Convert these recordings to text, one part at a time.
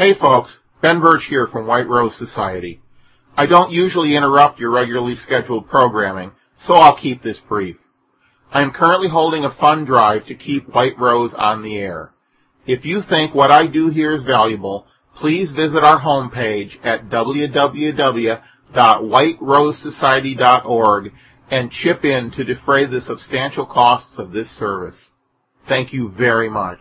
Hey folks, Ben Birch here from White Rose Society. I don't usually interrupt your regularly scheduled programming, so I'll keep this brief. I am currently holding a fund drive to keep White Rose on the air. If you think what I do here is valuable, please visit our homepage at www.whiterosesociety.org and chip in to defray the substantial costs of this service. Thank you very much.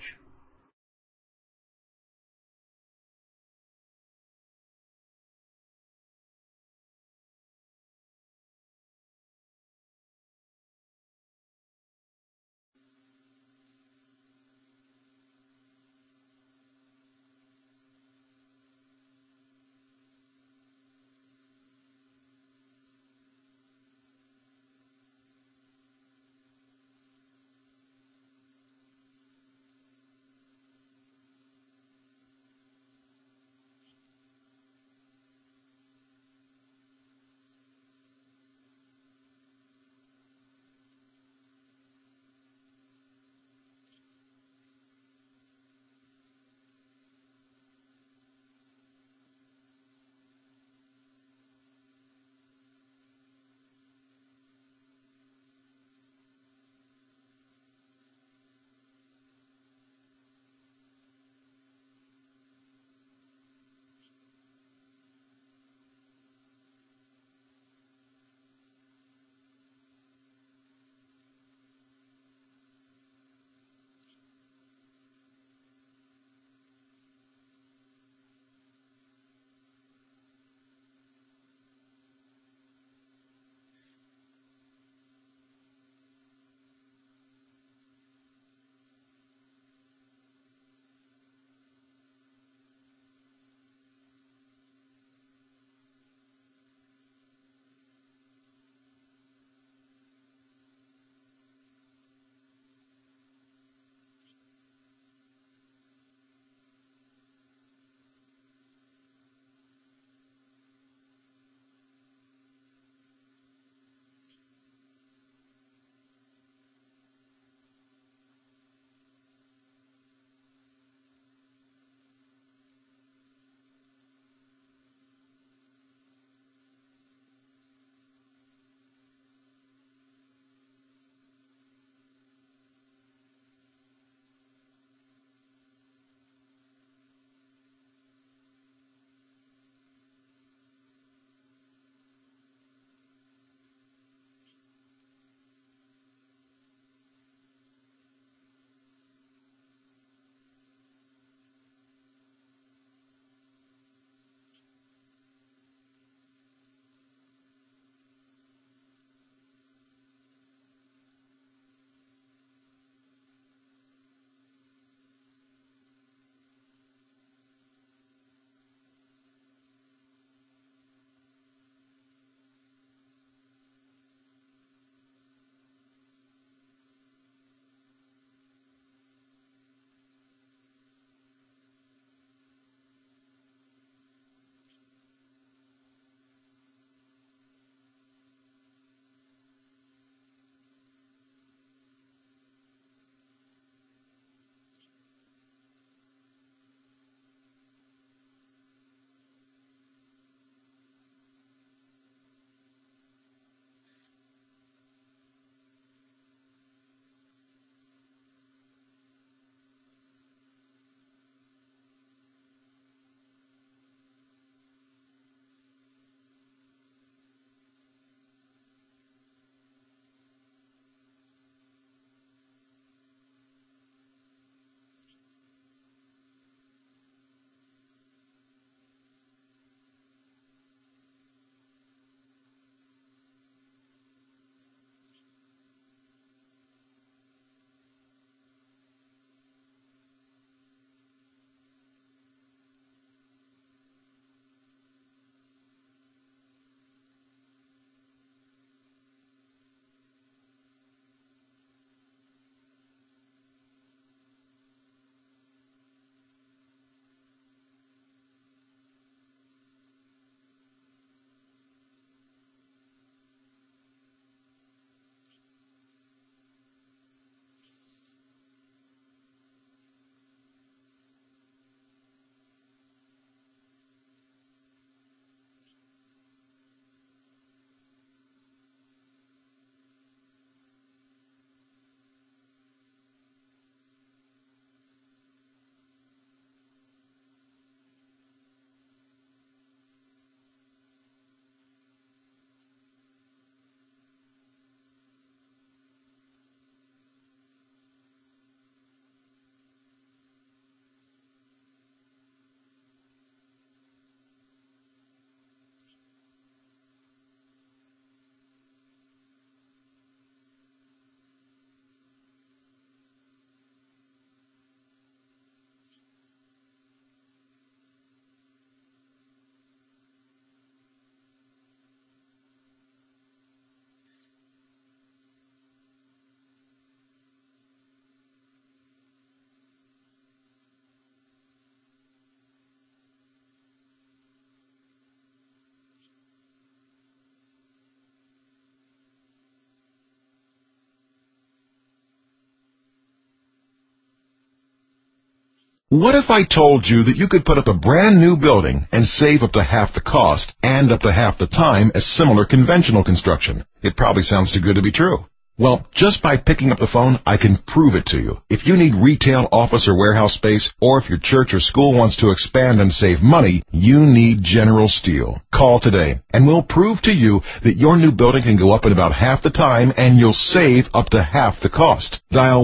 What if I told you that you could put up a brand new building and save up to half the cost and up to half the time as similar conventional construction? It probably sounds too good to be true. Well, just by picking up the phone, I can prove it to you. If you need retail, office, or warehouse space, or if your church or school wants to expand and save money, you need General Steel. Call today, and we'll prove to you that your new building can go up in about half the time, and you'll save up to half the cost. Dial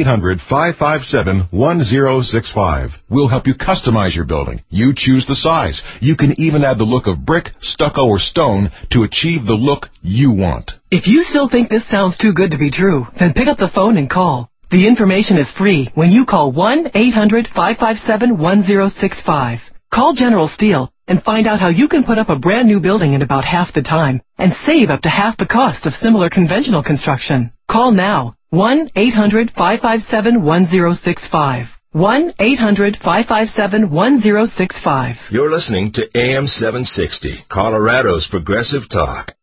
1-800-557-1065. We'll help you customize your building. You choose the size. You can even add the look of brick, stucco, or stone to achieve the look you want. If you still think this sounds too good to be true, then pick up the phone and call. The information is free when you call 1-800-557-1065. Call General Steel and find out how you can put up a brand new building in about half the time and save up to half the cost of similar conventional construction. Call now. 1-800-557-1065. 1-800-557-1065. You're listening to AM 760, Colorado's Progressive Talk.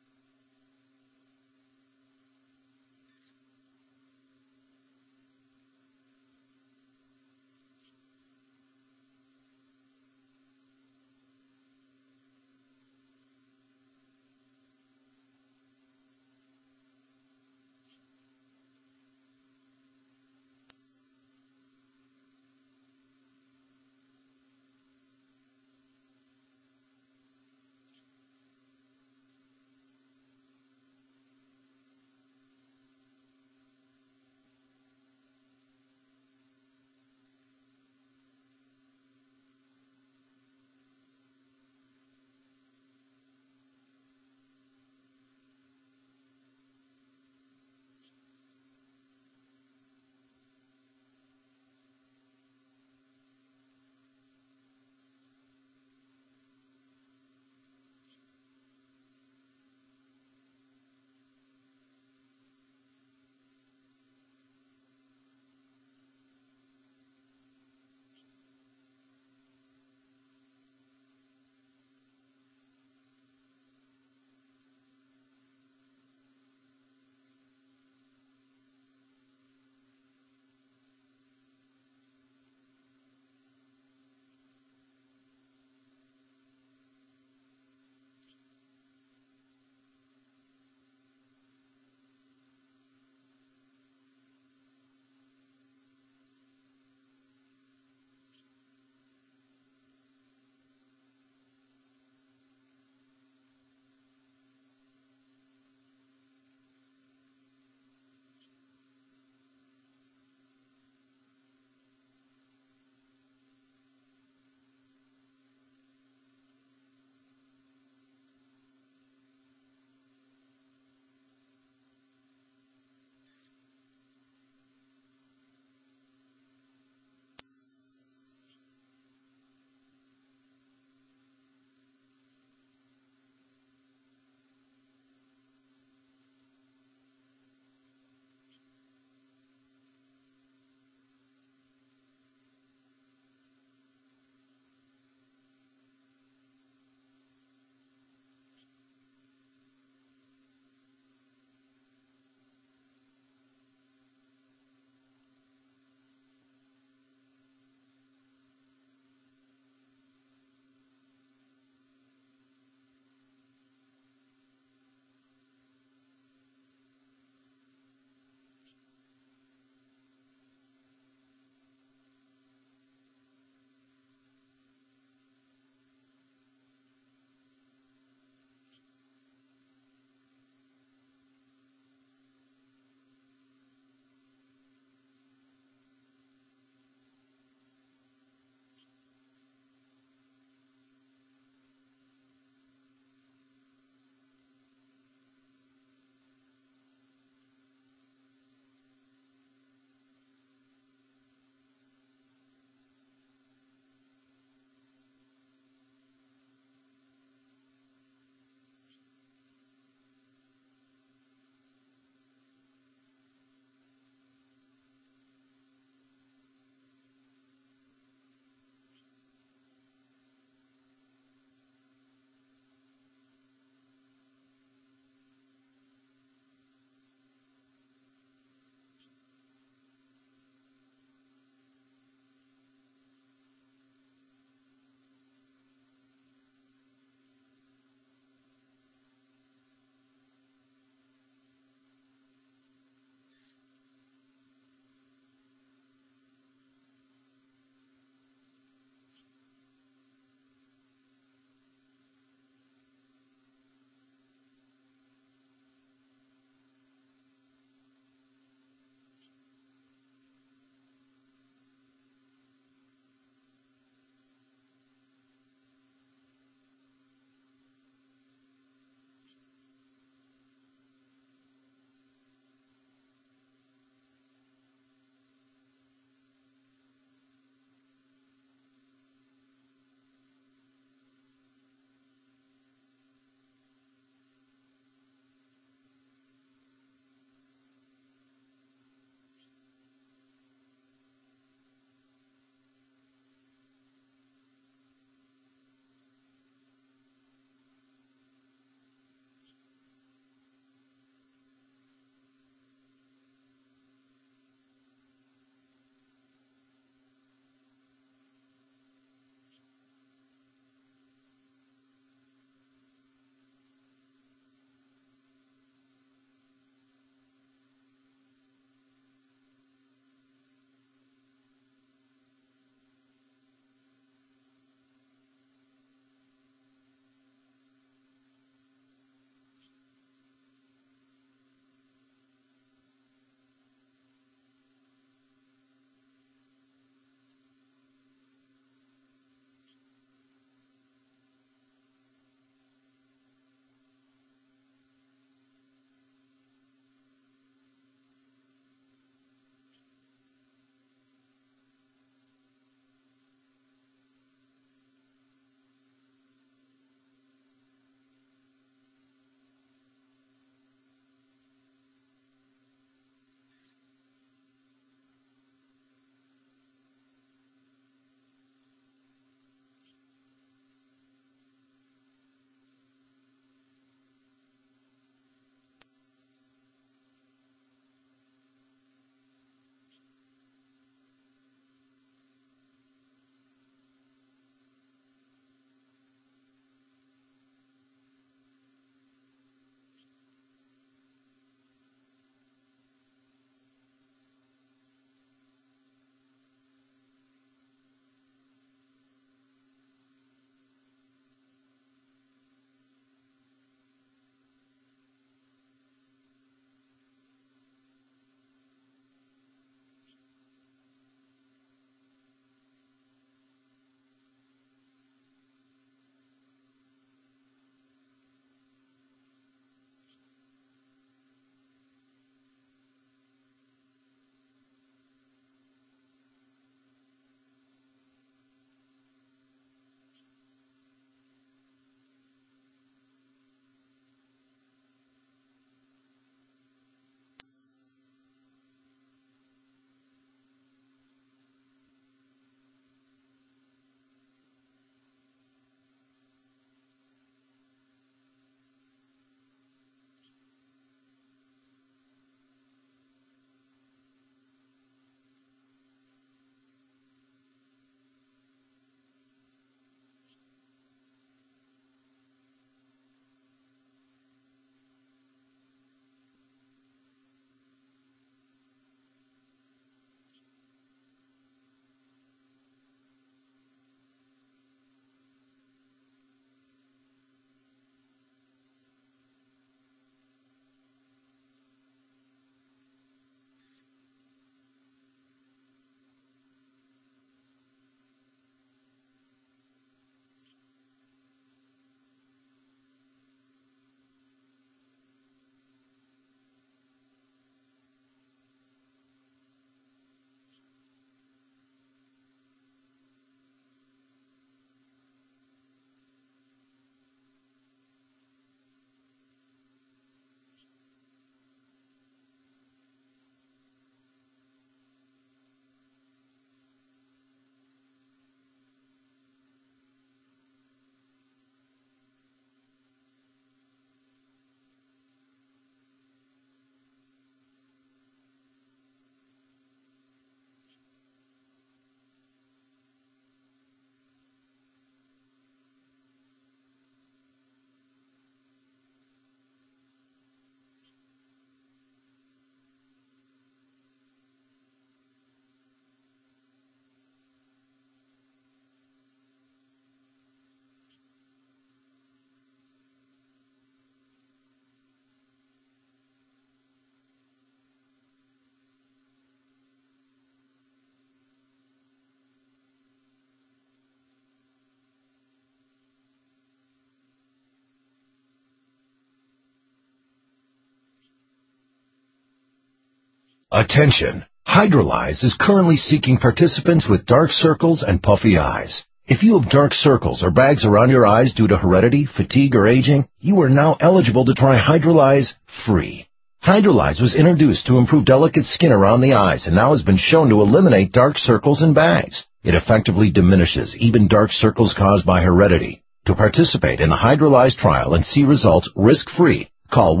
Attention! Hydrolyze is currently seeking participants with dark circles and puffy eyes. If you have dark circles or bags around your eyes due to heredity, fatigue, or aging, you are now eligible to try Hydrolyze free. Hydrolyze was introduced to improve delicate skin around the eyes and now has been shown to eliminate dark circles and bags. It effectively diminishes even dark circles caused by heredity. To participate in the Hydrolyze trial and see results risk-free, call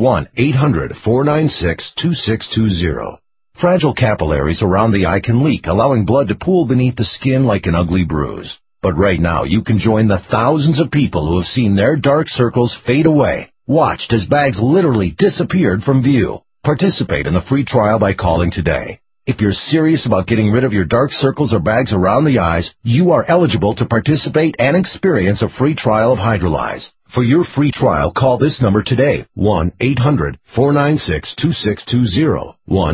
1-800-496-2620. Fragile capillaries around the eye can leak, allowing blood to pool beneath the skin like an ugly bruise. But right now, you can join the thousands of people who have seen their dark circles fade away, watched as bags literally disappeared from view. Participate in the free trial by calling today. If you're serious about getting rid of your dark circles or bags around the eyes, you are eligible to participate and experience a free trial of Hydrolyze. For your free trial, call this number today, 1-800-496-2620,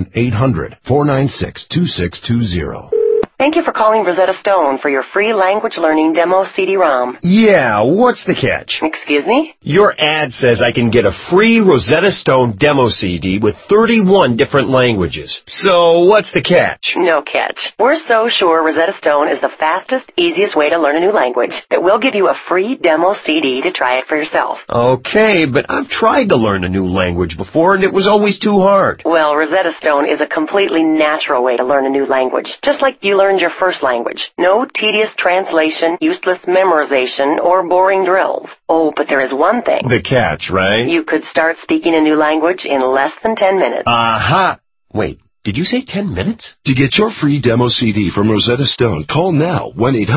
1-800-496-2620. Thank you for calling Rosetta Stone for your free language learning demo CD-ROM. Yeah, what's the catch? Excuse me? Your ad says I can get a free Rosetta Stone demo CD with 31 different languages. So what's the catch? No catch. We're so sure Rosetta Stone is the fastest, easiest way to learn a new language that we'll give you a free demo CD to try it for yourself. Okay, but I've tried to learn a new language before and it was always too hard. Well, Rosetta Stone is a completely natural way to learn a new language, just like you learned your first language. No tedious translation, useless memorization, or boring drills. Oh, but there is one thing. The catch, right? You could start speaking a new language in less than 10 minutes. Aha! Wait, did you say 10 minutes? To get your free demo CD from Rosetta Stone, call now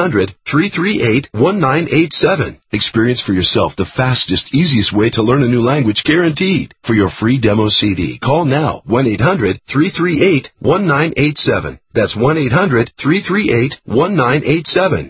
1-800-338-1987. Experience for yourself the fastest, easiest way to learn a new language guaranteed. For your free demo CD, call now 1-800-338-1987. That's 1-800-338-1987.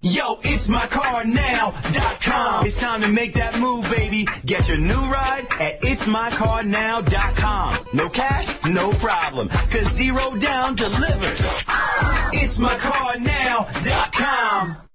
Yo, it's mycarnow.com. It's time to make that move, baby. Get your new ride at itsmycarnow.com. No cash? No problem. 'Cause Zero Down delivers. It's mycarnow.com.